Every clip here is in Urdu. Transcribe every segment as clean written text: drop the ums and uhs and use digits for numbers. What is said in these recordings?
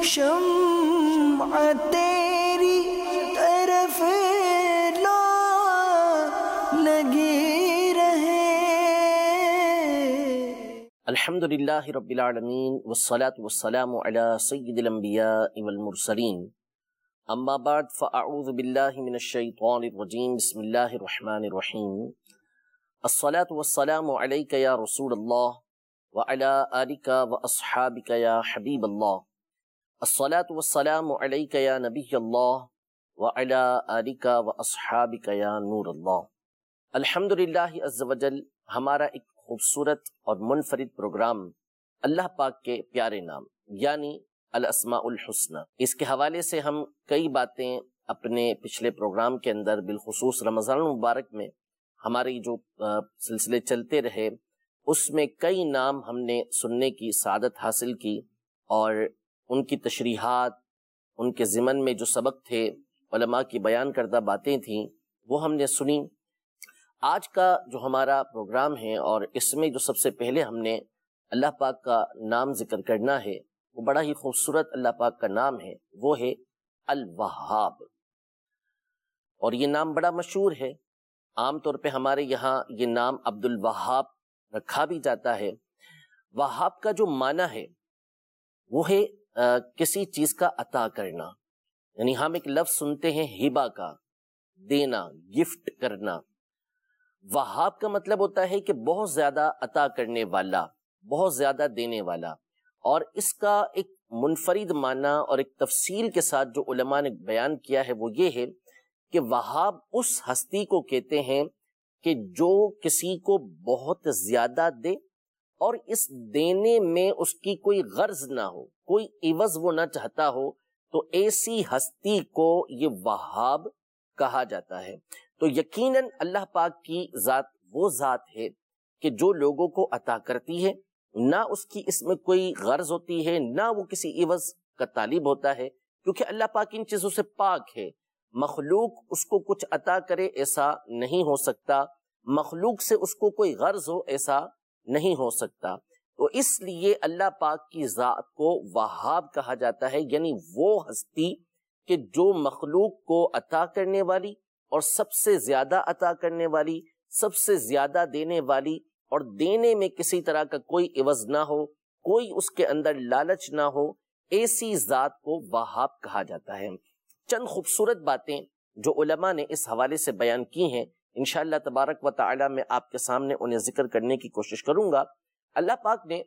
شمع تیری طرف لا لگی رہے۔ الحمدللہ رب العالمین والصلاة والسلام علی سید الانبیاء والمرسلین، اما بعد فاعوذ باللہ من الشیطان الرجیم، بسم اللہ الرحمن الرحیم۔ الصلاة والسلام علیک یا رسول اللہ وعلی آلک واصحابک یا حبیب اللہ۔ الصلاة والسلام علیک یا نبی اللہ وعلی آلک واصحابک یا نور اللہ۔ الحمدللہ عز وجل، ہمارا ایک خوبصورت اور منفرد پروگرام اللہ پاک کے پیارے نام یعنی الاسماء الحسنی، اس کے حوالے سے ہم کئی باتیں اپنے پچھلے پروگرام کے اندر بالخصوص رمضان المبارک میں ہمارے جو سلسلے چلتے رہے اس میں کئی نام ہم نے سننے کی سعادت حاصل کی، اور ان کی تشریحات، ان کے ضمن میں جو سبق تھے، علماء کی بیان کردہ باتیں تھیں، وہ ہم نے سنی۔ آج کا جو ہمارا پروگرام ہے اور اس میں جو سب سے پہلے ہم نے اللہ پاک کا نام ذکر کرنا ہے، وہ بڑا ہی خوبصورت اللہ پاک کا نام ہے، وہ ہے الوہاب۔ اور یہ نام بڑا مشہور ہے، عام طور پہ ہمارے یہاں یہ نام عبد الوہاب رکھا بھی جاتا ہے۔ وہاب کا جو معنی ہے وہ ہے کسی چیز کا عطا کرنا، یعنی ہم ایک لفظ سنتے ہیں ہبہ کا، دینا، گفٹ کرنا۔ وہاب کا مطلب ہوتا ہے کہ بہت زیادہ عطا کرنے والا، بہت زیادہ دینے والا، اور اس کا ایک منفرد معنی اور ایک تفصیل کے ساتھ جو علماء نے بیان کیا ہے وہ یہ ہے کہ وہاب اس ہستی کو کہتے ہیں کہ جو کسی کو بہت زیادہ دے اور اس دینے میں اس کی کوئی غرض نہ ہو، کوئی عوض وہ نہ چاہتا ہو، تو ایسی ہستی کو یہ وہاب کہا جاتا ہے۔ تو یقیناً اللہ پاک کی ذات وہ ذات ہے کہ جو لوگوں کو عطا کرتی ہے، نہ اس کی اس میں کوئی غرض ہوتی ہے، نہ وہ کسی عوض کا طالب ہوتا ہے، کیونکہ اللہ پاک ان چیزوں سے پاک ہے۔ مخلوق اس کو کچھ عطا کرے ایسا نہیں ہو سکتا، مخلوق سے اس کو کوئی غرض ہو ایسا نہیں ہو سکتا۔ تو اس لیے اللہ پاک کی ذات کو وہاب کہا جاتا ہے، یعنی وہ ہستی کہ جو مخلوق کو عطا کرنے والی اور سب سے زیادہ عطا کرنے والی، سب سے زیادہ دینے والی، اور دینے میں کسی طرح کا کوئی عوض نہ ہو، کوئی اس کے اندر لالچ نہ ہو، ایسی ذات کو وہاب کہا جاتا ہے۔ چند خوبصورت باتیں جو علماء نے اس حوالے سے بیان کی ہیں، انشاءاللہ تبارک و تعالی میں آپ کے سامنے انہیں ذکر کرنے کی کوشش کروں گا۔ اللہ پاک نے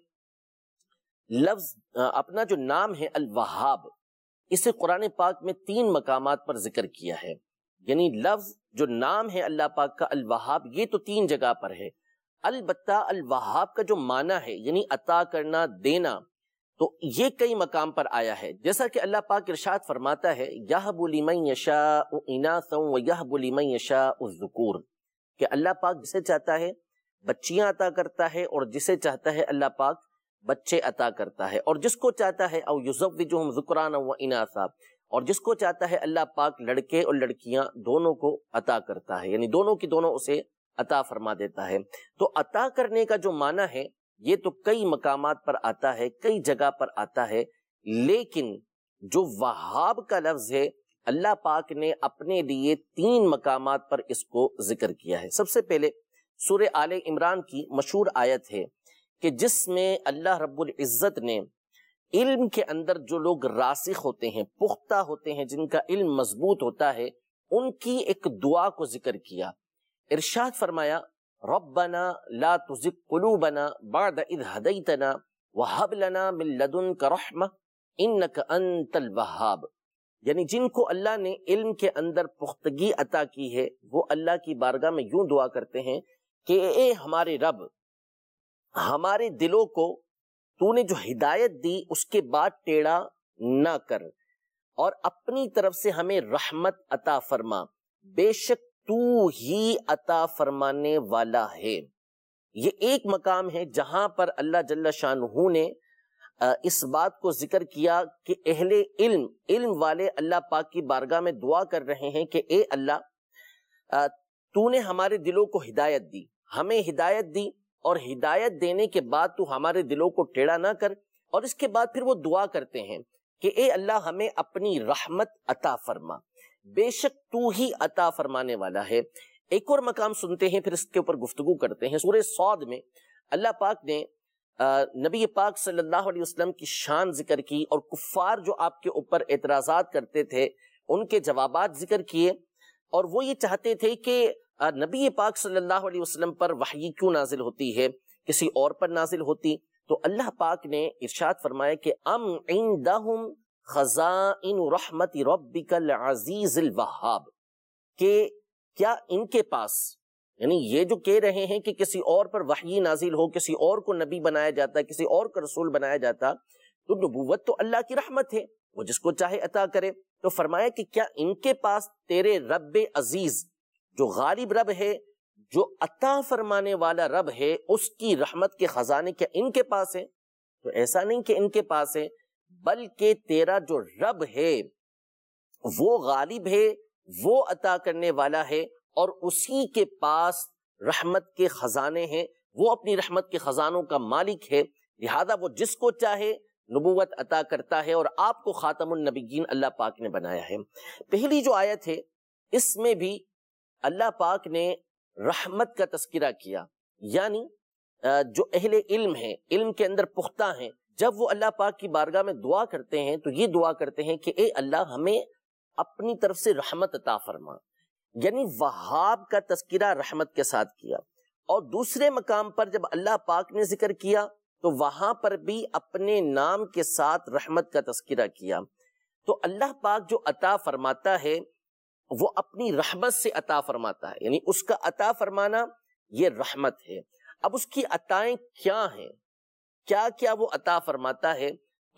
لفظ اپنا جو نام ہے الوہاب، اسے قرآن پاک میں 3 مقامات پر ذکر کیا ہے، یعنی لفظ جو نام ہے اللہ پاک کا الوہاب، یہ تو 3 جگہ پر ہے۔ البتہ الوہاب کا جو معنی ہے یعنی عطا کرنا، دینا، تو یہ کئی مقام پر آیا ہے، جیسا کہ اللہ پاک ارشاد فرماتا ہے یَهْبُ لِمَن يَشَاءُ إِنَاثًا وَيَهْبُ لِمَن يَشَاءُ الذُّكُورَ، کہ اللہ پاک جسے چاہتا ہے بچیاں عطا کرتا ہے، اور جسے چاہتا ہے اللہ پاک بچے عطا کرتا ہے، اور جس کو چاہتا ہے او يُزَوِّجُهُمْ ذُكْرَانًا وَإِنَاثًا، اور جس کو چاہتا ہے اللہ پاک لڑکے اور لڑکیاں دونوں کو عطا کرتا ہے، یعنی دونوں کی دونوں اسے عطا فرما دیتا ہے۔ تو عطا کرنے کا جو معنی ہے یہ تو کئی مقامات پر آتا ہے، کئی جگہ پر آتا ہے، لیکن جو وہاب کا لفظ ہے اللہ پاک نے اپنے لیے 3 مقامات پر اس کو ذکر کیا ہے۔ سب سے پہلے سورہ آل عمران کی مشہور آیت ہے کہ جس میں اللہ رب العزت نے علم کے اندر جو لوگ راسخ ہوتے ہیں، پختہ ہوتے ہیں، جن کا علم مضبوط ہوتا ہے، ان کی ایک دعا کو ذکر کیا۔ ارشاد فرمایا ربنا لا تزغ قلوبنا بعد اذ ہدیتنا وہب لنا من لدنک رحمہ انک انت الوہاب، یعنی جن کو اللہ نے علم کے اندر پختگی عطا کی ہے وہ اللہ کی بارگاہ میں یوں دعا کرتے ہیں کہ اے ہمارے رب، ہمارے دلوں کو تو نے جو ہدایت دی اس کے بعد ٹیڑھا نہ کر، اور اپنی طرف سے ہمیں رحمت عطا فرما، بے شک تو ہی عطا فرمانے والا ہے۔ یہ ایک مقام ہے جہاں پر اللہ جل شانہ نے اس بات کو ذکر کیا کہ اہل علم والے اللہ پاک کی بارگاہ میں دعا کر رہے ہیں کہ اے اللہ، تو نے ہمارے دلوں کو ہدایت دی، ہمیں ہدایت دی، اور ہدایت دینے کے بعد تو ہمارے دلوں کو ٹیڑھا نہ کر، اور اس کے بعد پھر وہ دعا کرتے ہیں کہ اے اللہ ہمیں اپنی رحمت عطا فرما، بے شک تو ہی عطا فرمانے والا ہے۔ ایک اور مقام سنتے ہیں، پھر اس کے اوپر گفتگو کرتے ہیں۔ سورہ صاد میں اللہ پاک نے نبی پاک صلی اللہ علیہ وسلم کی شان ذکر کی، اور کفار جو آپ کے اوپر اعتراضات کرتے تھے ان کے جوابات ذکر کیے، اور وہ یہ چاہتے تھے کہ نبی پاک صلی اللہ علیہ وسلم پر وحی کیوں نازل ہوتی ہے، کسی اور پر نازل ہوتی۔ تو اللہ پاک نے ارشاد فرمایا کہ ام عندہم خزائن رحمت ربک العزیز الوہاب، کہ کیا ان کے پاس، یعنی یہ جو کہہ رہے ہیں کہ کسی اور پر وحی نازل ہو، کسی اور کو نبی بنایا جاتا، کسی اور کو رسول بنایا جاتا، تو نبوت تو اللہ کی رحمت ہے، وہ جس کو چاہے عطا کرے۔ تو فرمایا کہ کیا ان کے پاس تیرے رب عزیز جو غالب رب ہے، جو عطا فرمانے والا رب ہے، اس کی رحمت کے خزانے کیا ان کے پاس ہیں؟ تو ایسا نہیں کہ ان کے پاس ہے، بلکہ تیرا جو رب ہے وہ غالب ہے، وہ عطا کرنے والا ہے، اور اسی کے پاس رحمت کے خزانے ہیں، وہ اپنی رحمت کے خزانوں کا مالک ہے، لہذا وہ جس کو چاہے نبوت عطا کرتا ہے، اور آپ کو خاتم النبیین اللہ پاک نے بنایا ہے۔ پہلی جو آیت ہے اس میں بھی اللہ پاک نے رحمت کا تذکرہ کیا، یعنی جو اہل علم ہیں، علم کے اندر پختہ ہیں، جب وہ اللہ پاک کی بارگاہ میں دعا کرتے ہیں تو یہ دعا کرتے ہیں کہ اے اللہ ہمیں اپنی طرف سے رحمت عطا فرما، یعنی وہاب کا تذکرہ رحمت کے ساتھ کیا۔ اور دوسرے مقام پر جب اللہ پاک نے ذکر کیا تو وہاں پر بھی اپنے نام کے ساتھ رحمت کا تذکرہ کیا۔ تو اللہ پاک جو عطا فرماتا ہے وہ اپنی رحمت سے عطا فرماتا ہے، یعنی اس کا عطا فرمانا یہ رحمت ہے۔ اب اس کی عطائیں کیا ہیں، کیا کیا وہ عطا فرماتا ہے؟ تو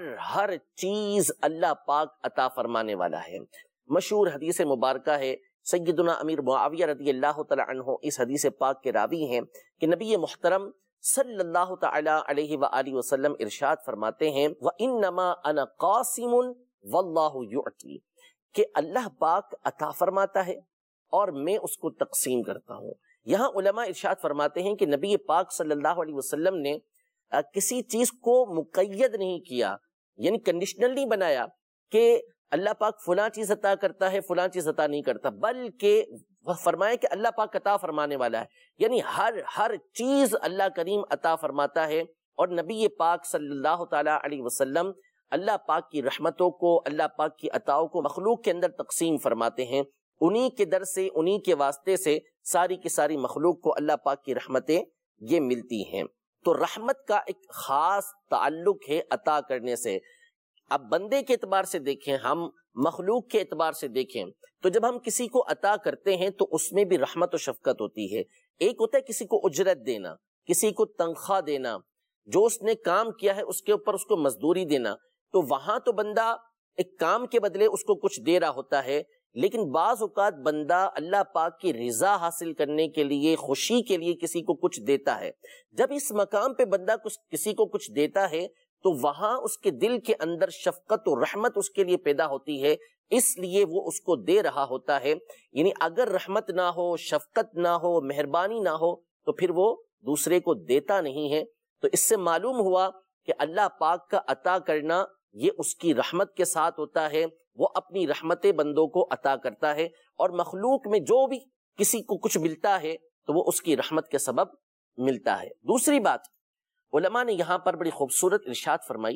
ہر چیز اللہ پاک عطا فرمانے والا ہے۔ مشہور حدیث مبارکہ ہے، سیدنا امیر معاویہ رضی اللہ تعالی عنہ اس حدیث پاک کے راوی ہیں کہ نبی محترم صلی اللہ تعالی علیہ وآلہ وسلم ارشاد فرماتے ہیں وَإِنَّمَا أَنَا قَاسِمٌ وَاللَّهُ يُعْطِي، کہ اللہ پاک عطا فرماتا ہے اور میں اس کو تقسیم کرتا ہوں۔ یہاں علماء ارشاد فرماتے ہیں کہ نبی پاک صلی اللہ علیہ وسلم نے کسی چیز کو مقید نہیں کیا، یعنی کنڈیشنل نہیں بنایا کہ اللہ پاک فلاں چیز عطا کرتا ہے فلاں چیز عطا نہیں کرتا، بلکہ وہ فرمایا کہ اللہ پاک عطا فرمانے والا ہے، یعنی ہر چیز اللہ کریم عطا فرماتا ہے۔ اور نبی پاک صلی اللہ تعالی علیہ وسلم اللہ پاک کی رحمتوں کو، اللہ پاک کی عطاؤں کو مخلوق کے اندر تقسیم فرماتے ہیں، انہی کے در سے، انہی کے واسطے سے ساری کی ساری مخلوق کو اللہ پاک کی رحمتیں یہ ملتی ہیں۔ تو رحمت کا ایک خاص تعلق ہے عطا کرنے سے۔ اب بندے کے اعتبار سے دیکھیں، ہم مخلوق کے اعتبار سے دیکھیں تو جب ہم کسی کو عطا کرتے ہیں تو اس میں بھی رحمت و شفقت ہوتی ہے۔ ایک ہوتا ہے کسی کو اجرت دینا، کسی کو تنخواہ دینا، جو اس نے کام کیا ہے اس کے اوپر اس کو مزدوری دینا، تو وہاں تو بندہ ایک کام کے بدلے اس کو کچھ دے رہا ہوتا ہے، لیکن بعض اوقات بندہ اللہ پاک کی رضا حاصل کرنے کے لیے، خوشی کے لیے کسی کو کچھ دیتا ہے۔ جب اس مقام پہ بندہ کسی کو کچھ دیتا ہے تو وہاں اس کے دل کے اندر شفقت و رحمت اس کے لیے پیدا ہوتی ہے، اس لیے وہ اس کو دے رہا ہوتا ہے۔ یعنی اگر رحمت نہ ہو، شفقت نہ ہو، مہربانی نہ ہو تو پھر وہ دوسرے کو دیتا نہیں ہے۔ تو اس سے معلوم ہوا کہ اللہ پاک کا عطا کرنا یہ اس کی رحمت کے ساتھ ہوتا ہے، وہ اپنی رحمت بندوں کو عطا کرتا ہے، اور مخلوق میں جو بھی کسی کو کچھ ملتا ہے تو وہ اس کی رحمت کے سبب ملتا ہے۔ دوسری بات علماء نے یہاں پر بڑی خوبصورت ارشاد فرمائی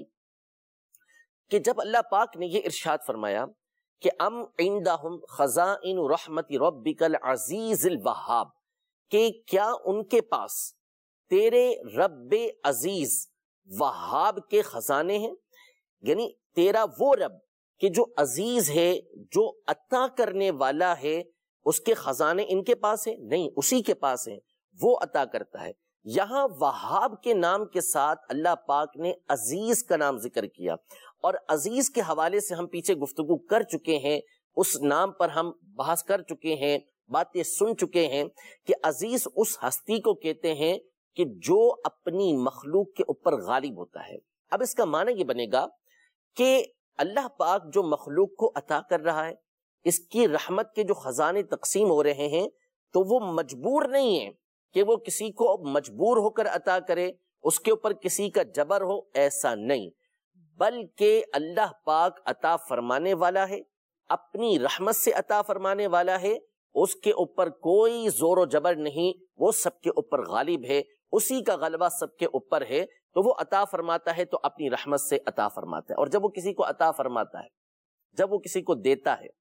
کہ جب اللہ پاک نے یہ ارشاد فرمایا کہ ام عندہم خزائن رحمت ربک العزیز الوہاب، کہ کیا ان کے پاس تیرے رب عزیز وہاب کے خزانے ہیں، یعنی تیرا وہ رب کہ جو عزیز ہے، جو عطا کرنے والا ہے، اس کے خزانے ان کے پاس ہیں؟ نہیں، اسی کے پاس ہیں، وہ عطا کرتا ہے۔ یہاں وہاب کے نام کے ساتھ اللہ پاک نے عزیز کا نام ذکر کیا، اور عزیز کے حوالے سے ہم پیچھے گفتگو کر چکے ہیں، اس نام پر ہم بحث کر چکے ہیں، باتیں سن چکے ہیں کہ عزیز اس ہستی کو کہتے ہیں کہ جو اپنی مخلوق کے اوپر غالب ہوتا ہے۔ اب اس کا معنی یہ بنے گا کہ اللہ پاک جو مخلوق کو عطا کر رہا ہے، اس کی رحمت کے جو خزانے تقسیم ہو رہے ہیں، تو وہ مجبور نہیں ہے کہ وہ کسی کو مجبور ہو کر عطا کرے، اس کے اوپر کسی کا جبر ہو، ایسا نہیں، بلکہ اللہ پاک عطا فرمانے والا ہے، اپنی رحمت سے عطا فرمانے والا ہے، اس کے اوپر کوئی زور و جبر نہیں، وہ سب کے اوپر غالب ہے، اسی کا غلبہ سب کے اوپر ہے، تو وہ عطا فرماتا ہے تو اپنی رحمت سے عطا فرماتا ہے۔ اور جب وہ کسی کو عطا فرماتا ہے، جب وہ کسی کو دیتا ہے،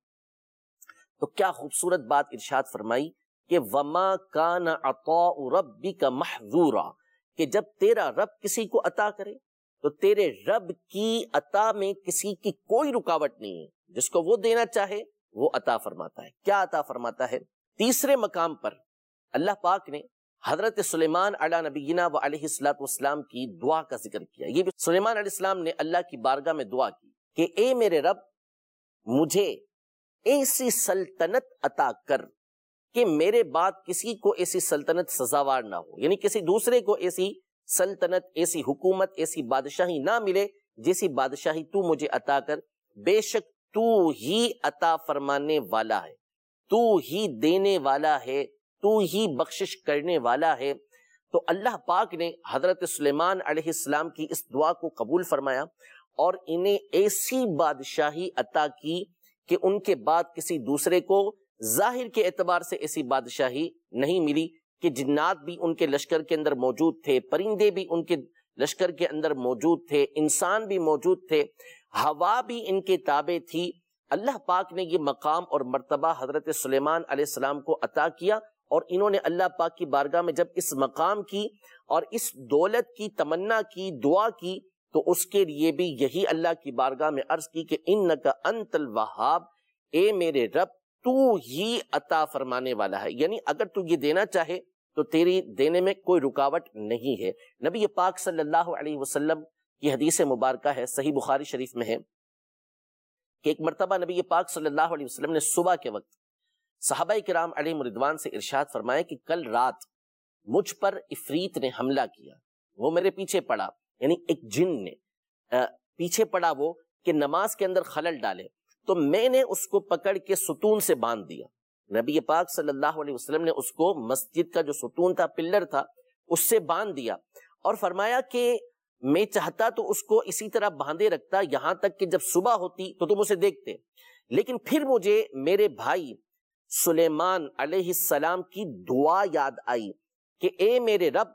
تو کیا خوبصورت بات ارشاد فرمائی کہ وَمَا كَانَ عَطَاءُ رَبِّكَ مَحْظُورًا، کہ جب تیرا رب کسی کو عطا کرے تو تیرے رب کی عطا میں کسی کی کوئی رکاوٹ نہیں ہے، جس کو وہ دینا چاہے وہ عطا فرماتا ہے۔ کیا عطا فرماتا ہے؟ تیسرے مقام پر اللہ پاک نے حضرت سلیمان علی نبینا و علیہ الصلوۃ والسلام کی دعا کا ذکر کیا۔ یہ بھی سلیمان علیہ السلام نے اللہ کی بارگاہ میں دعا کی کہ اے میرے رب، مجھے ایسی سلطنت عطا کر کہ میرے بعد کسی کو ایسی سلطنت سزاوار نہ ہو، یعنی کسی دوسرے کو ایسی سلطنت، ایسی حکومت، ایسی بادشاہی نہ ملے جیسی بادشاہی تو مجھے عطا کر، بے شک تو ہی عطا فرمانے والا ہے، تو ہی دینے والا ہے، تو ہی بخشش کرنے والا ہے۔ تو اللہ پاک نے حضرت سلیمان علیہ السلام کی اس دعا کو قبول فرمایا اور انہیں ایسی بادشاہی عطا کی کہ ان کے بعد کسی دوسرے کو ظاہر کے اعتبار سے ایسی بادشاہی نہیں ملی، کہ جنات بھی ان کے لشکر کے اندر موجود تھے، پرندے بھی ان کے لشکر کے اندر موجود تھے، انسان بھی موجود تھے، ہوا بھی ان کے تابع تھی۔ اللہ پاک نے یہ مقام اور مرتبہ حضرت سلیمان علیہ السلام کو عطا کیا، اور انہوں نے اللہ پاک کی بارگاہ میں جب اس مقام کی اور اس دولت کی تمنا کی، دعا کی، تو اس کے لیے بھی یہی اللہ کی بارگاہ میں عرض کی کہ انک انت الوہاب، اے میرے رب تو ہی عطا فرمانے والا ہے، یعنی اگر تو یہ دینا چاہے تو تیری دینے میں کوئی رکاوٹ نہیں ہے۔ نبی پاک صلی اللہ علیہ وسلم کی حدیث مبارکہ ہے، صحیح بخاری شریف میں ہے کہ ایک مرتبہ نبی پاک صلی اللہ علیہ وسلم نے صبح کے وقت صحابہ کرام علیہم رضوان سے ارشاد فرمایا کہ کل رات مجھ پر عفریت نے حملہ کیا، وہ میرے پیچھے پڑا، یعنی ایک جن نے پیچھے پڑا وہ کہ نماز کے اندر خلل ڈالے، تو میں نے اس کو پکڑ کے ستون سے باندھ دیا۔ نبی پاک صلی اللہ علیہ وسلم نے اس کو مسجد کا جو ستون تھا، پلر تھا، اس سے باندھ دیا اور فرمایا کہ میں چاہتا تو اس کو اسی طرح باندھے رکھتا یہاں تک کہ جب صبح ہوتی تو تم اسے دیکھتے، لیکن پھر مجھے میرے بھائی سلیمان علیہ السلام کی دعا یاد آئی کہ اے میرے رب،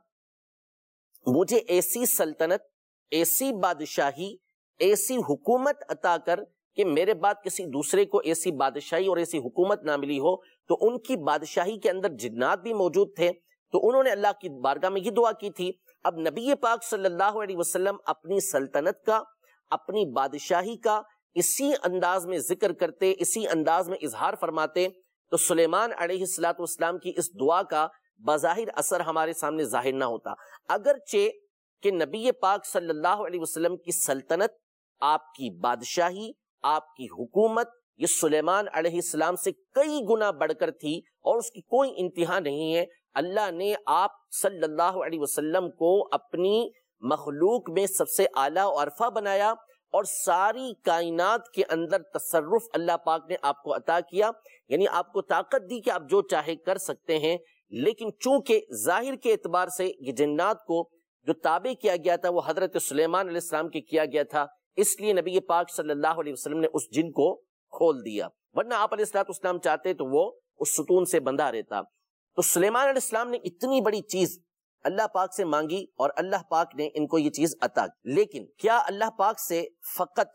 مجھے ایسی سلطنت، ایسی بادشاہی، ایسی حکومت عطا کر کہ میرے بعد کسی دوسرے کو ایسی بادشاہی اور ایسی حکومت نہ ملی ہو۔ تو ان کی بادشاہی کے اندر جنات بھی موجود تھے، تو انہوں نے اللہ کی بارگاہ میں یہ دعا کی تھی۔ اب نبی پاک صلی اللہ علیہ وسلم اپنی سلطنت کا، اپنی بادشاہی کا اسی انداز میں ذکر کرتے، اسی انداز میں اظہار فرماتے، تو سلیمان علیہ السلام کی اس دعا کا بظاہر اثر ہمارے سامنے ظاہر نہ ہوتا، اگرچہ کہ نبی پاک صلی اللہ علیہ وسلم کی سلطنت، آپ کی بادشاہی، آپ کی حکومت یہ سلیمان علیہ السلام سے کئی گنا بڑھ کر تھی اور اس کی کوئی انتہا نہیں ہے۔ اللہ نے آپ صلی اللہ علیہ وسلم کو اپنی مخلوق میں سب سے اعلیٰ و عرفہ بنایا اور ساری کائنات کے اندر تصرف اللہ پاک نے آپ کو عطا کیا، یعنی آپ کو طاقت دی کہ آپ جو چاہے کر سکتے ہیں۔ لیکن چونکہ ظاہر کے اعتبار سے یہ جنات کو جو تابع کیا گیا تھا وہ حضرت سلیمان علیہ السلام کے کیا گیا تھا، اس لیے نبی پاک صلی اللہ علیہ وسلم نے اس جن کو کھول دیا، ورنہ آپ علیہ السلام چاہتے تو وہ اس ستون سے بندھا رہتا۔ تو سلیمان علیہ السلام نے اتنی بڑی چیز اللہ پاک سے مانگی اور اللہ پاک نے ان کو یہ چیز عطا کی۔ لیکن کیا اللہ پاک سے فقط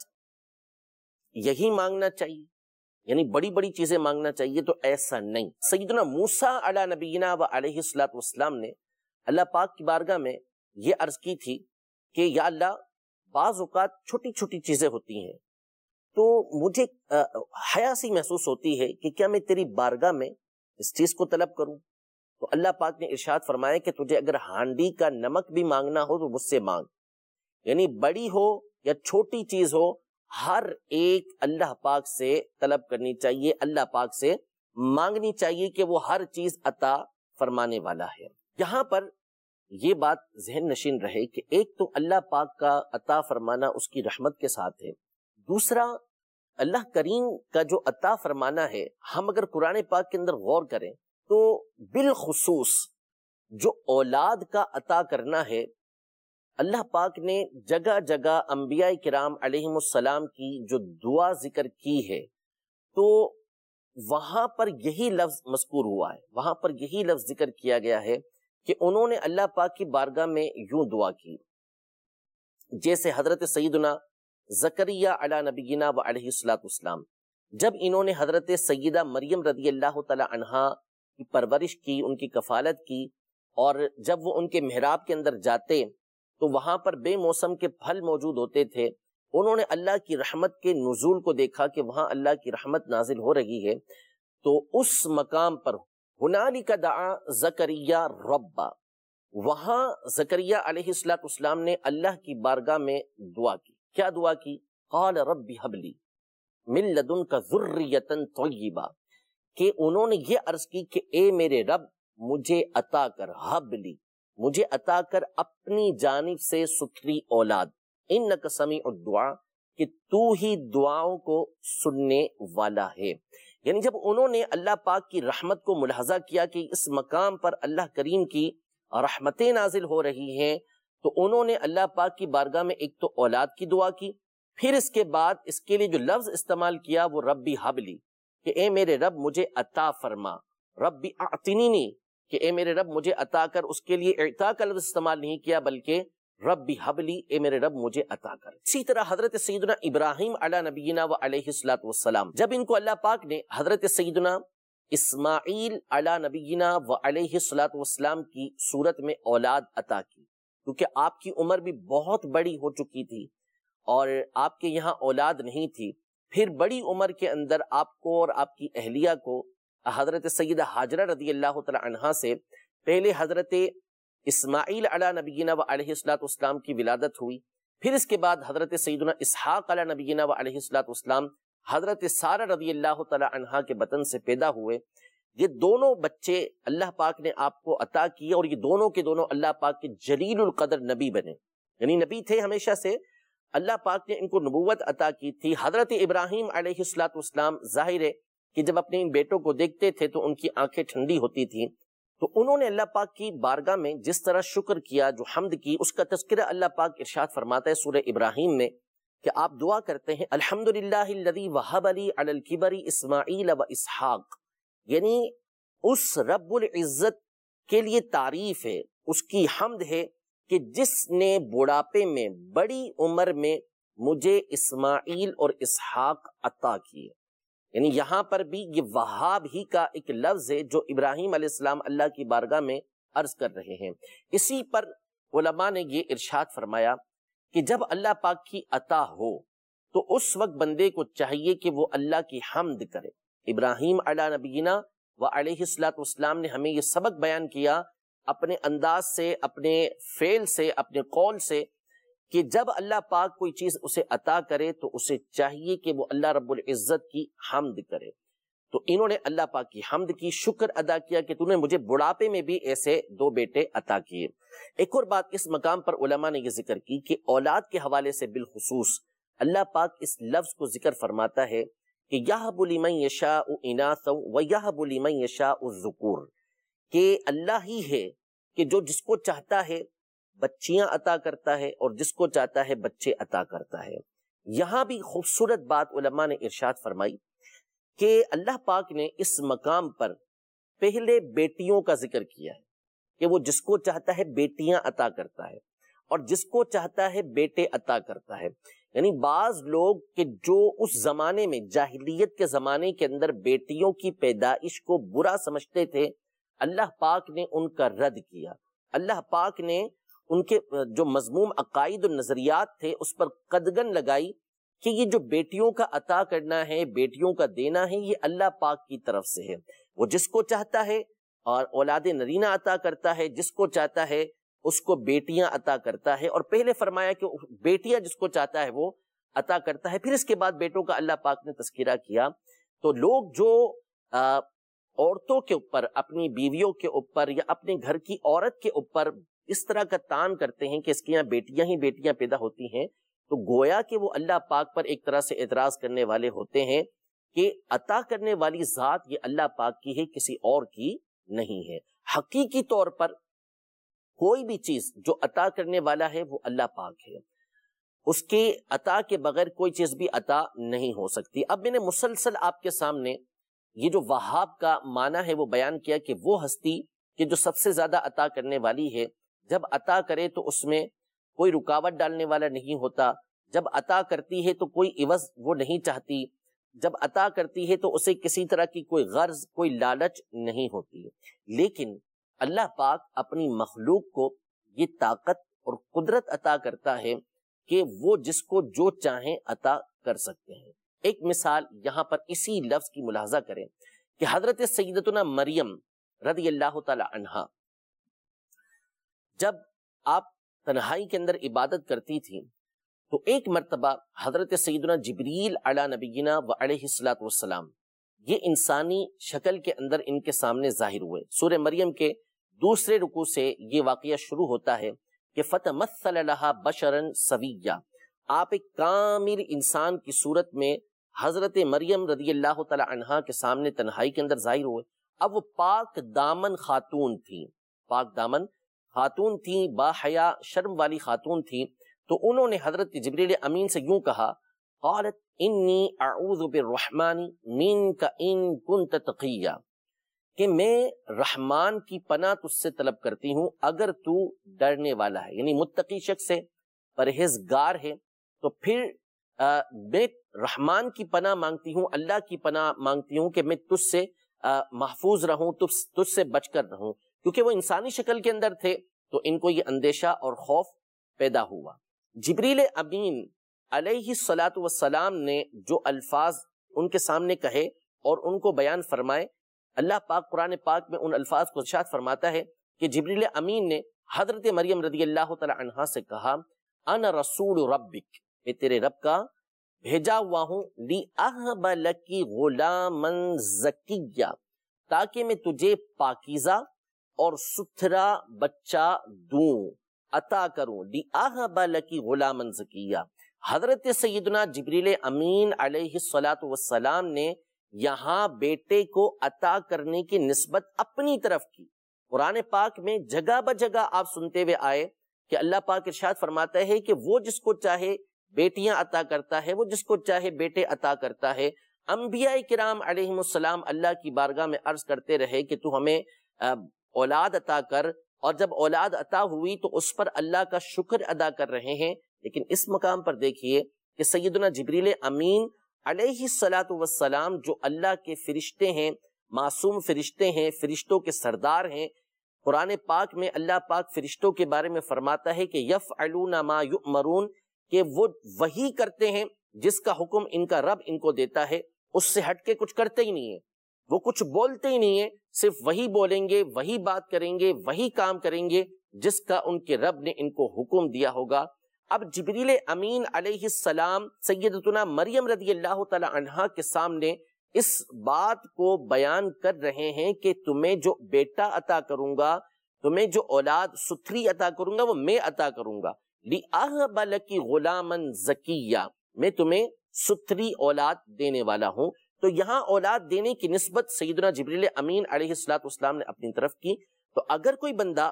یہی مانگنا چاہیے، یعنی بڑی بڑی چیزیں مانگنا چاہیے؟ تو ایسا نہیں۔ سیدنا موسیٰ علی نبینا و علیہ السلام نے اللہ پاک کی بارگاہ میں یہ عرض کی تھی کہ یا اللہ، بعض اوقات چھوٹی چھوٹی چیزیں ہوتی ہیں تو مجھے حیا سی محسوس ہوتی ہے کہ کیا میں تیری بارگاہ میں اس چیز کو طلب کروں؟ تو اللہ پاک نے ارشاد فرمایا کہ تجھے اگر ہانڈی کا نمک بھی مانگنا ہو تو مجھ سے مانگ، یعنی بڑی ہو یا چھوٹی چیز ہو، ہر ایک اللہ پاک سے طلب کرنی چاہیے، اللہ پاک سے مانگنی چاہیے کہ وہ ہر چیز عطا فرمانے والا ہے۔ یہاں پر یہ بات ذہن نشین رہے کہ ایک تو اللہ پاک کا عطا فرمانا اس کی رحمت کے ساتھ ہے، دوسرا اللہ کریم کا جو عطا فرمانا ہے، ہم اگر قرآن پاک کے اندر غور کریں تو بالخصوص جو اولاد کا عطا کرنا ہے، اللہ پاک نے جگہ جگہ انبیاء کرام علیہم السلام کی جو دعا ذکر کی ہے تو وہاں پر یہی لفظ مذکور ہوا ہے، وہاں پر یہی لفظ ذکر کیا گیا ہے کہ انہوں نے اللہ پاک کی بارگاہ میں یوں دعا کی، جیسے حضرت سیدنا زکریا علی نبینا و علیہ السلام جب انہوں نے حضرت سیدہ مریم رضی اللہ تعالی عنہا کی پرورش کی، ان کی کفالت کی، اور جب وہ ان کے محراب کے اندر جاتے تو وہاں پر بے موسم کے پھل موجود ہوتے تھے، انہوں نے اللہ کی رحمت کے نزول کو دیکھا کہ وہاں اللہ کی رحمت نازل ہو رہی ہے، تو اس مقام پر ہنالک دعا زکریا ربا، وہاں زکریا علیہ السلام نے اللہ کی بارگاہ میں دعا کی۔ کیا دعا کی؟ قال رب هب لی من لدنک ذریۃ طیبہ، کہ انہوں نے یہ عرض کی کہ اے میرے رب مجھے عطا کر، حب لی مجھے عطا کر اپنی جانب سے ستھری اولاد، انک سمیع الدعاء کہ تو ہی دعاؤں کو سننے والا ہے۔ یعنی جب انہوں نے اللہ پاک کی رحمت کو ملاحظہ کیا کہ اس مقام پر اللہ کریم کی رحمتیں نازل ہو رہی ہیں، تو انہوں نے اللہ پاک کی بارگاہ میں ایک تو اولاد کی دعا کی، پھر اس کے بعد اس کے لیے جو لفظ استعمال کیا وہ ربی حبلی، کہ اے میرے رب مجھے عطا فرما، ربی اعطنینی کہ اے میرے رب مجھے عطا کر، اس کے لیے اعطا کا لفظ استعمال نہیں کیا بلکہ ربی حبلی اے میرے رب مجھے عطا کر۔ اسی طرح حضرت سیدنا ابراہیم علی نبینا و علیہ السلام جب ان کو اللہ پاک نے حضرت سیدنا اسماعیل علی نبینا و علیہ السلام کی صورت میں اولاد عطا کی، کیونکہ آپ کی عمر بھی بہت بڑی ہو چکی تھی اور آپ کے یہاں اولاد نہیں تھی، پھر بڑی عمر کے اندر آپ کو اور آپ کی اہلیہ کو حضرت سیدہ ہاجرہ رضی اللہ تعالی عنہا سے پہلے حضرت اسماعیل علی نبینا و علیہ السلام کی ولادت ہوئی، پھر اس کے بعد حضرت سیدنا اسحاق علی نبینا و علیہ السلام حضرت سارہ رضی اللہ تعالی عنہا کے بطن سے پیدا ہوئے۔ یہ دونوں بچے اللہ پاک نے آپ کو عطا کیے اور یہ دونوں کے دونوں اللہ پاک کے جلیل القدر نبی بنے، یعنی نبی تھے ہمیشہ سے، اللہ پاک نے ان کو نبوت عطا کی تھی۔ حضرت ابراہیم علیہ السلام ظاہر ہے کہ جب اپنے ان بیٹوں کو دیکھتے تھے تو ان کی آنکھیں ٹھنڈی ہوتی تھیں، تو انہوں نے اللہ پاک کی بارگاہ میں جس طرح شکر کیا، جو حمد کی، اس کا تذکرہ اللہ پاک ارشاد فرماتا ہے سورہ ابراہیم میں کہ آپ دعا کرتے ہیں الحمدللہ الذی وہب لی علی الکبر اسماعیل و اسحاق، یعنی اس رب العزت کے لیے تعریف ہے، اس کی حمد ہے کہ جس نے بڑھاپے میں بڑی عمر میں مجھے اسماعیل اور اسحاق عطا کیے۔ یعنی یہاں پر بھی یہ وہاب ہی کا ایک لفظ ہے جو ابراہیم علیہ السلام اللہ کی بارگاہ میں عرض کر رہے ہیں۔ اسی پر علماء نے یہ ارشاد فرمایا کہ جب اللہ پاک کی عطا ہو تو اس وقت بندے کو چاہیے کہ وہ اللہ کی حمد کرے۔ ابراہیم علی نبینا و علیہ السلام نے ہمیں یہ سبق بیان کیا اپنے انداز سے، اپنے فعل سے، اپنے قول سے، کہ جب اللہ پاک کوئی چیز اسے عطا کرے تو اسے چاہیے کہ وہ اللہ رب العزت کی حمد کرے۔ تو انہوں نے اللہ پاک کی حمد کی، شکر ادا کیا کہ تو نے مجھے بڑھاپے میں بھی ایسے دو بیٹے عطا کیے۔ ایک اور بات اس مقام پر علماء نے یہ ذکر کی کہ اولاد کے حوالے سے بالخصوص اللہ پاک اس لفظ کو ذکر فرماتا ہے کہ یہب لمن یشاء اناثا ویہب لمن یشاء الذکور، کہ اللہ ہی ہے کہ جو جس کو چاہتا ہے بچیاں عطا کرتا ہے اور جس کو چاہتا ہے بچے عطا کرتا ہے۔ یہاں بھی خوبصورت بات علماء نے ارشاد فرمائی کہ اللہ پاک نے اس مقام پر پہلے بیٹیوں کا ذکر کیا ہے کہ وہ جس کو چاہتا ہے بیٹیاں عطا کرتا ہے اور جس کو چاہتا ہے بیٹے عطا کرتا ہے۔ یعنی بعض لوگ کہ جو اس زمانے میں جاہلیت کے زمانے کے اندر بیٹیوں کی پیدائش کو برا سمجھتے تھے، اللہ پاک نے ان کا رد کیا۔ اللہ پاک نے ان کے جو مذموم عقائد و نظریات تھے اس پر قدغن لگائی کہ یہ جو بیٹیوں کا عطا کرنا ہے، بیٹیوں کا دینا ہے، یہ اللہ پاک کی طرف سے ہے، وہ جس کو چاہتا ہے اور اولاد نرینہ عطا کرتا ہے، جس کو چاہتا ہے اس کو بیٹیاں عطا کرتا ہے، اور پہلے فرمایا کہ بیٹیاں جس کو چاہتا ہے وہ عطا کرتا ہے، پھر اس کے بعد بیٹوں کا اللہ پاک نے تذکرہ کیا۔ تو لوگ جو عورتوں کے اوپر، اپنی بیویوں کے اوپر یا اپنے گھر کی عورت کے اوپر اس طرح کا تان کرتے ہیں کہ اس کے یہاں بیٹیاں ہی بیٹیاں پیدا ہوتی ہیں، تو گویا کہ وہ اللہ پاک پر ایک طرح سے اعتراض کرنے والے ہوتے ہیں کہ عطا کرنے والی ذات یہ اللہ پاک کی ہے، کسی اور کی نہیں ہے۔ حقیقی طور پر کوئی بھی چیز جو عطا کرنے والا ہے وہ اللہ پاک ہے، اس کے عطا کے بغیر کوئی چیز بھی عطا نہیں ہو سکتی۔ اب میں نے مسلسل آپ کے سامنے یہ جو وہاب کا معنی ہے وہ بیان کیا کہ وہ ہستی کہ جو سب سے زیادہ عطا کرنے والی ہے، جب عطا کرے تو اس میں کوئی رکاوٹ ڈالنے والا نہیں ہوتا، جب عطا کرتی ہے تو کوئی عوض وہ نہیں چاہتی، جب عطا کرتی ہے تو اسے کسی طرح کی کوئی غرض، کوئی لالچ نہیں ہوتی۔ لیکن اللہ پاک اپنی مخلوق کو یہ طاقت اور قدرت عطا کرتا ہے کہ وہ جس کو جو چاہیں عطا کر سکتے ہیں۔ ایک مثال یہاں پر اسی لفظ کی ملاحظہ کریں کہ حضرت سیدتنا مریم رضی اللہ تعالی عنہا جب آپ تنہائی کے اندر عبادت کرتی تھی تو ایک مرتبہ حضرت سیدنا جبریل علی نبینا و علیہ الصلوۃ والسلام یہ انسانی شکل کے اندر ان کے سامنے ظاہر ہوئے۔ سورہ مریم کے دوسرے رکوع سے یہ واقعہ شروع ہوتا ہے کہ فتمثل لها بشرا سویا، آپ ایک کامل انسان کی صورت میں حضرت مریم رضی اللہ تعالی عنہا کے سامنے تنہائی کے اندر ظاہر ہوئے۔ اب وہ پاک دامن خاتون تھی، پاک دامن خاتون تھی، با حیا شرم والی خاتون تھی، تو انہوں نے حضرت جبریل امین سے یوں کہا، قالت انی اعوذ بالرحمن منک ان کنت تقیا، کہ میں رحمان کی پناہ تجھ سے طلب کرتی ہوں اگر تو ڈرنے والا ہے، یعنی متقی شخص ہے، پرہیزگار ہے، تو پھر میں رحمان کی پناہ مانگتی ہوں، اللہ کی پناہ مانگتی ہوں کہ میں تجھ سے محفوظ رہوں، تجھ سے بچ کر رہوں، کیونکہ وہ انسانی شکل کے اندر تھے تو ان کو یہ اندیشہ اور خوف پیدا ہوا۔ جبریل امین علیہ الصلاۃ والسلام نے جو الفاظ ان کے سامنے کہے اور ان کو بیان فرمائے، اللہ پاک قرآن پاک میں ان الفاظ کو ارشاد فرماتا ہے کہ جبریل امین نے حضرت مریم رضی اللہ تعالی عنہا سے کہا، انا رسول ربک، میں تیرے رب کا بھیجا ہوا ہوں، لِأَهْبَ لَكِ غُلَامًا زَكِيًّا، تاکہ میں تجھے پاکیزہ اور ستھرا بچہ دوں، عطا کروں، لِأَهْبَ لَكِ غُلَامًا زَكِيًّا۔ حضرت سیدنا جبریل امین علیہ الصلاۃ والسلام نے یہاں بیٹے کو عطا کرنے کی نسبت اپنی طرف کی۔ قرآن پاک میں جگہ بجگہ آپ سنتے ہوئے آئے کہ اللہ پاک ارشاد فرماتا ہے کہ وہ جس کو چاہے بیٹیاں عطا کرتا ہے، وہ جس کو چاہے بیٹے عطا کرتا ہے۔ انبیاء کرام علیہم السلام اللہ کی بارگاہ میں عرض کرتے رہے کہ تو ہمیں اولاد عطا کر، اور جب اولاد عطا ہوئی تو اس پر اللہ کا شکر ادا کر رہے ہیں۔ لیکن اس مقام پر دیکھیے کہ سیدنا جبریل امین علیہ الصلاۃ والسلام جو اللہ کے فرشتے ہیں، معصوم فرشتے ہیں، فرشتوں کے سردار ہیں، قرآن پاک میں اللہ پاک فرشتوں کے بارے میں فرماتا ہے کہ یفعلون ما یؤمرون، کہ وہ وہی کرتے ہیں جس کا حکم ان کا رب ان کو دیتا ہے، اس سے ہٹ کے کچھ کرتے ہی نہیں ہیں، وہ کچھ بولتے ہی نہیں ہیں، صرف وہی بولیں گے، وہی بات کریں گے، وہی کام کریں گے جس کا ان کے رب نے ان کو حکم دیا ہوگا۔ اب جبریل امین علیہ السلام سیدتنا مریم رضی اللہ تعالی عنہا کے سامنے اس بات کو بیان کر رہے ہیں کہ تمہیں جو بیٹا عطا کروں گا، تمہیں جو اولاد ستھری عطا کروں گا، وہ میں عطا کروں گا، لِأَهْبَ لَكِ غُلَامًا زَكِيًّا، میں تمہیں ستھری اولاد دینے والا ہوں۔ تو یہاں اولاد دینے کی نسبت سیدنا جبریل امین علیہ السلام نے اپنی طرف کی۔ تو اگر کوئی بندہ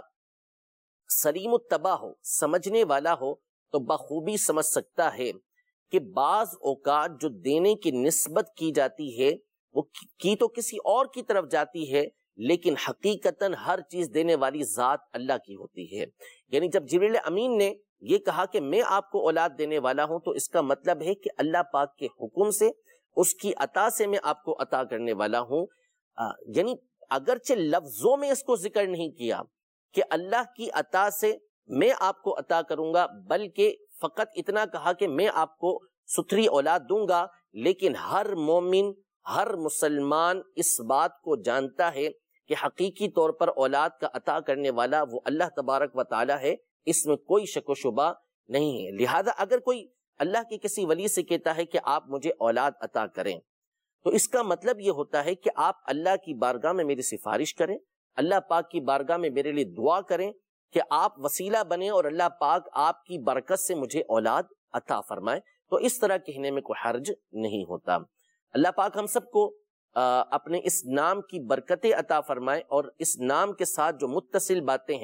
سلیم الطبع ہو، سمجھنے والا ہو، تو بخوبی سمجھ سکتا ہے کہ بعض اوقات جو دینے کی نسبت کی جاتی ہے وہ کی تو کسی اور کی طرف جاتی ہے، لیکن حقیقتاً ہر چیز دینے والی ذات اللہ کی ہوتی ہے۔ یعنی جب جبریل امین نے یہ کہا کہ میں آپ کو اولاد دینے والا ہوں، تو اس کا مطلب ہے کہ اللہ پاک کے حکم سے، اس کی عطا سے میں آپ کو عطا کرنے والا ہوں۔ یعنی اگرچہ لفظوں میں اس کو ذکر نہیں کیا کہ اللہ کی عطا سے میں آپ کو عطا کروں گا، بلکہ فقط اتنا کہا کہ میں آپ کو ستھری اولاد دوں گا، لیکن ہر مومن، ہر مسلمان اس بات کو جانتا ہے کہ حقیقی طور پر اولاد کا عطا کرنے والا وہ اللہ تبارک و تعالی ہے، اس میں کوئی شک و شبہ نہیں ہے۔ لہذا اگر کوئی اللہ کے کسی ولی سے کہتا ہے کہ آپ مجھے اولاد عطا کریں، تو اس کا مطلب یہ ہوتا ہے کہ آپ اللہ کی بارگاہ میں میری سفارش کریں، اللہ پاک کی بارگاہ میں میرے لیے دعا کریں کہ آپ وسیلہ بنیں اور اللہ پاک آپ کی برکت سے مجھے اولاد عطا فرمائے۔ تو اس طرح کہنے میں کوئی حرج نہیں ہوتا۔ اللہ پاک ہم سب کو اپنے اس نام کی برکتیں عطا فرمائے، اور اس نام کے ساتھ جو متصل باتیں ہیں،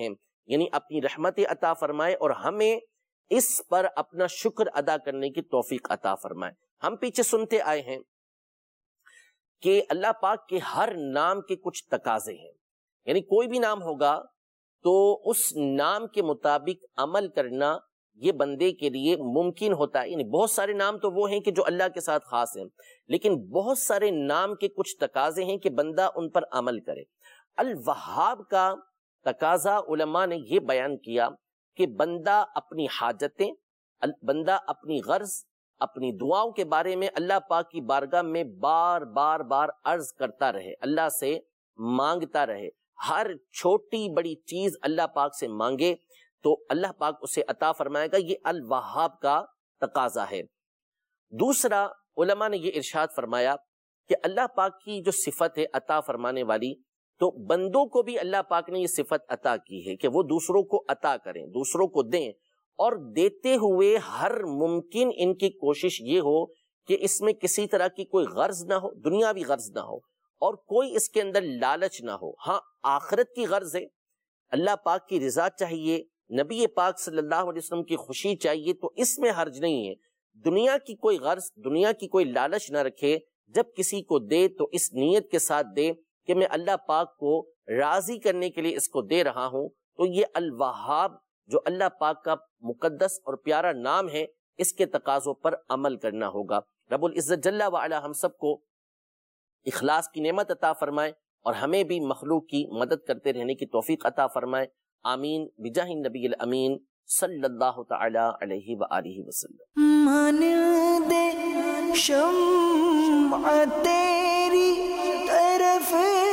یعنی اپنی رحمت عطا فرمائے اور ہمیں اس پر اپنا شکر ادا کرنے کی توفیق عطا فرمائے۔ ہم پیچھے سنتے آئے ہیں کہ اللہ پاک کے ہر نام کے کچھ تقاضے ہیں، یعنی کوئی بھی نام ہوگا تو اس نام کے مطابق عمل کرنا یہ بندے کے لیے ممکن ہوتا ہے۔ یعنی بہت سارے نام تو وہ ہیں کہ جو اللہ کے ساتھ خاص ہیں، لیکن بہت سارے نام کے کچھ تقاضے ہیں کہ بندہ ان پر عمل کرے۔ الوہاب کا تقاضا علماء نے یہ بیان کیا کہ بندہ اپنی حاجتیں، بندہ اپنی غرض، اپنی دعاؤں کے بارے میں اللہ پاک کی بارگاہ میں بار بار عرض کرتا رہے، اللہ سے مانگتا رہے، ہر چھوٹی بڑی چیز اللہ پاک سے مانگے تو اللہ پاک اسے عطا فرمائے گا۔ یہ الوہاب کا تقاضا ہے۔ دوسرا، علماء نے یہ ارشاد فرمایا کہ اللہ پاک کی جو صفت ہے عطا فرمانے والی، تو بندوں کو بھی اللہ پاک نے یہ صفت عطا کی ہے کہ وہ دوسروں کو عطا کریں، دوسروں کو دیں، اور دیتے ہوئے ہر ممکن ان کی کوشش یہ ہو کہ اس میں کسی طرح کی کوئی غرض نہ ہو، دنیاوی غرض نہ ہو، اور کوئی اس کے اندر لالچ نہ ہو۔ ہاں، آخرت کی غرض ہے، اللہ پاک کی رضا چاہیے، نبی پاک صلی اللہ علیہ وسلم کی خوشی چاہیے، تو اس میں حرج نہیں ہے۔ دنیا کی کوئی غرض، دنیا کی کوئی لالچ نہ رکھے، جب کسی کو دے تو اس نیت کے ساتھ دے کہ میں اللہ پاک کو راضی کرنے کے لیے اس کو دے رہا ہوں۔ تو یہ الوہاب جو اللہ پاک کا مقدس اور پیارا نام ہے، اس کے تقاضوں پر عمل کرنا ہوگا۔ رب العزت جل وعلا ہم سب کو اخلاص کی نعمت عطا فرمائے اور ہمیں بھی مخلوق کی مدد کرتے رہنے کی توفیق عطا فرمائے۔ آمین بجاہ النبی الامین صلی اللہ تعالی علیہ وآلہ وسلم۔ مانند شمع تیری طرف